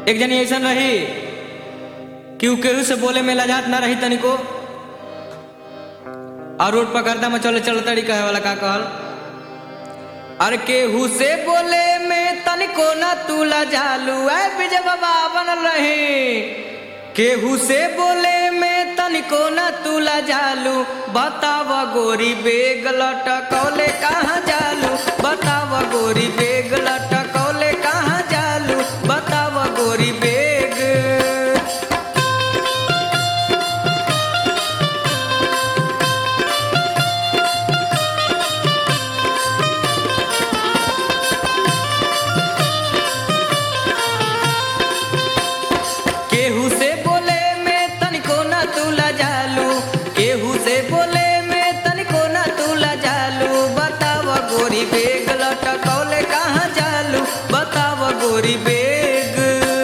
एक जनी ऐसा रही कि उ केहू से बोले में लजात ना रही तनिको, और रोड पर गर्दा में चले चल तड़ी कहे वाला का कहल, अरे केहू से बोले में तनिको ना तू लजालू ऐ विजय बाबा बनल रही। केहू से बोले में तनिको ना तू लजालू, बताव गोरी बेग लटकौले कहाँ जालू, बताव गोरी बेग लटकौले कहाँ जालू, बताव गोरी बेग। केहू से बोले में तनिको ना तू लजालू, केहू से बोले में तनिको ना तू लजालू, बताव गोरी बेग लटकौले कहाँ जालू, बताव गोरी बेग।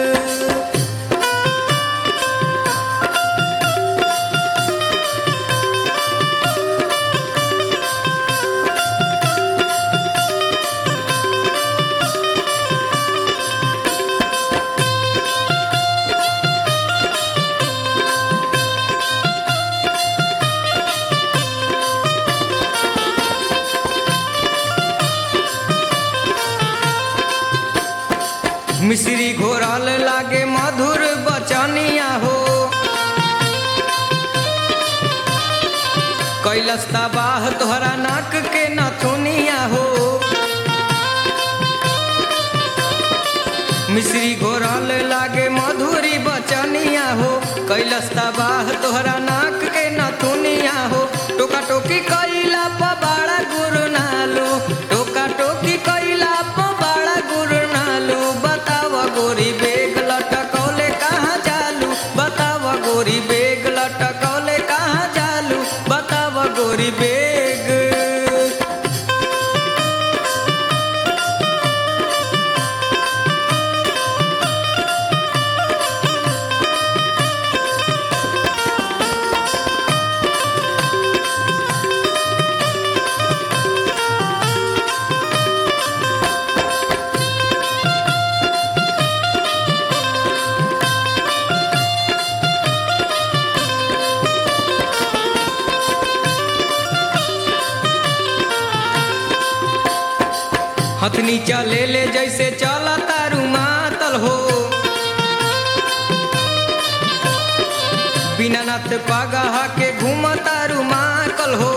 मिश्री घोरल लागे मधुर बचनिया हो, कैलस तबाह तोहरा नाक के नथुनिया हो। मिश्री घोरल लागे मधुरी बचनिया हो, कैलस तबाह तोहरा नाक के नथुनिया हो। टोका टोकी कैला प बड़ा गुरु नालू, टोका टोकी कैला प बड़ा गुरु नालू, बताव गोरी बेग लटकौले कहाँ जालू, बताव गोरी बेग लटकौले कहाँ जालू, बताव गोरी बेग। हथनी चले ले जैसे चला तारू मातल हो, बिना नाथ पगह के घूम तारू माकल हो।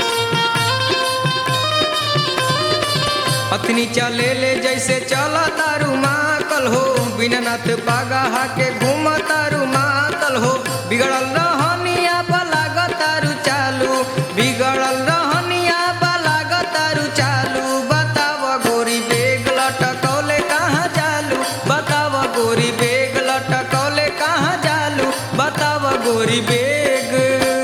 हथनी चले ले जैसे चला तारू माकल हो, बिना नाथ पगह के घूम तारू मातल हो। बिगड़ल रहनिया बलाग तारू चालू, बिगड़ल रहनिया बलाग तारू चालू, बताव गोरी बेग लटकौले कहाँ जालू, बताव गोरी बेग लटकौले कहाँ जालू, बताव गोरी बेग।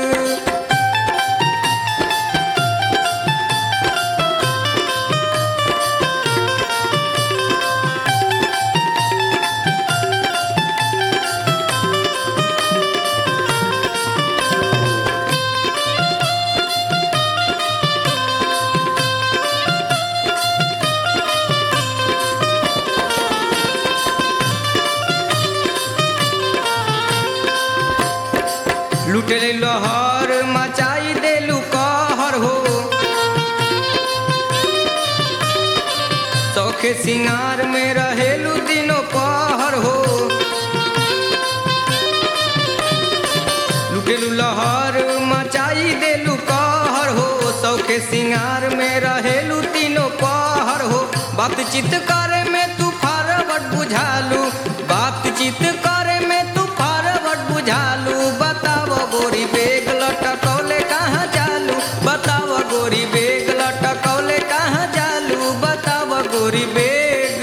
लुटेले लहर मचाई देलू कहर हो, सौखे सिंगार में रहेलू दिनों पहर हो। लुटेलू लहर मचाई देलू कहर हो, सौखे सिंगार में रहेलू तीनों पहर हो। बातचीत करे में तू फरवट बुझालू, बातचीत करे में तू फरवट बुझालू, बताव गोरी बेग लटकौले कहाँ जालू, बताव गोरी बेग लटकौले कहाँ जालू, बताव गोरी बेग।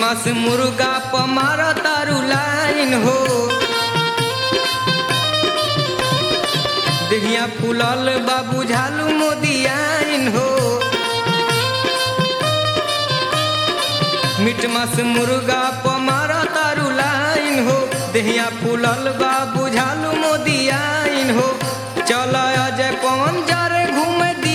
मास मुर्गा प मार तारू लाइन हो देहिया फूलल बा बुझालू मोदियाइन हो मीट मास मुर्गा प मार तारू लाइन हो देहिया फूलल बा बुझालू मोदियाइन हो चल अजय पवन जरे घूम